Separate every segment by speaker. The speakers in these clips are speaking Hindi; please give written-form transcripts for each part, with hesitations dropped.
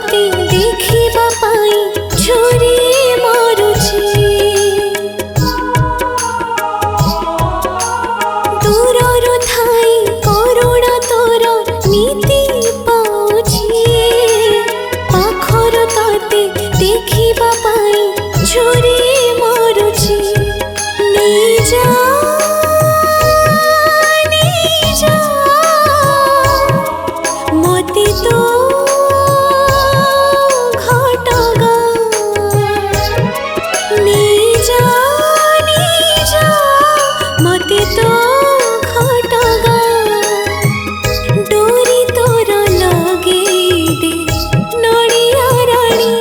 Speaker 1: तोते देखिबा पाई झुरी मरुछि दूररु थाई करुणा तोर नीति पाउछि पाखरु तोते देखिबा पाई झुरी मरुछि निजा मते तो घटगा निजा निजा मते तो घटगा डोरी तोर लगे दे नड़िया रानी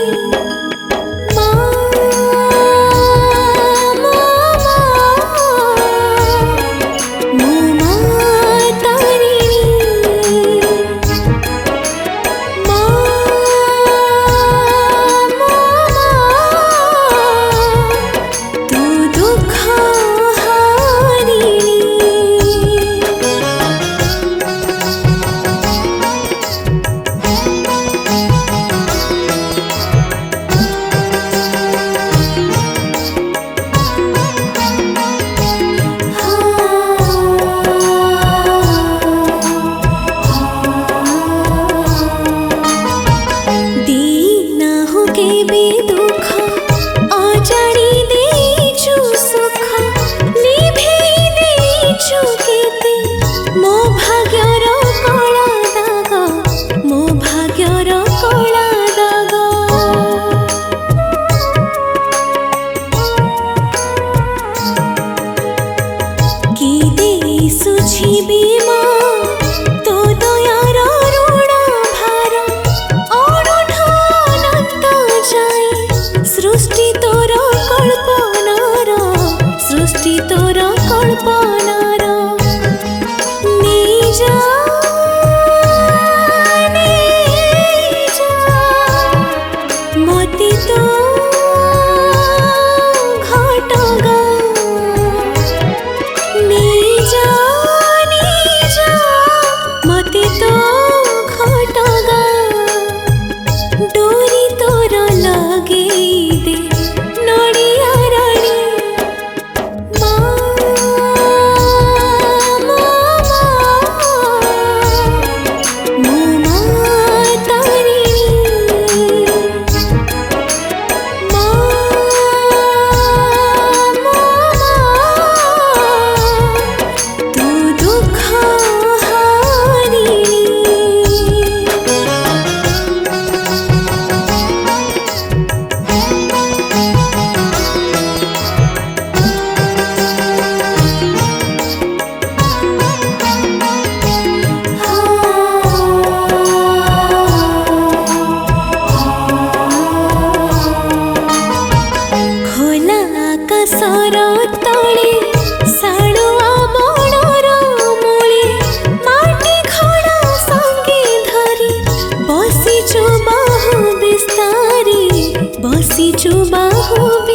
Speaker 1: सृष्टि तोर कल्पनार सृष्टि तोर कल्पनार निजा मते तो घटगा निजा निजा मते तो घटगा डोरी तोर लगे दे नड़िया रानी तले साड़ुआ बणर मूले माटी खड़ा संगे धरी बसीचु बाहु बिस्तारी बसीचु बाहु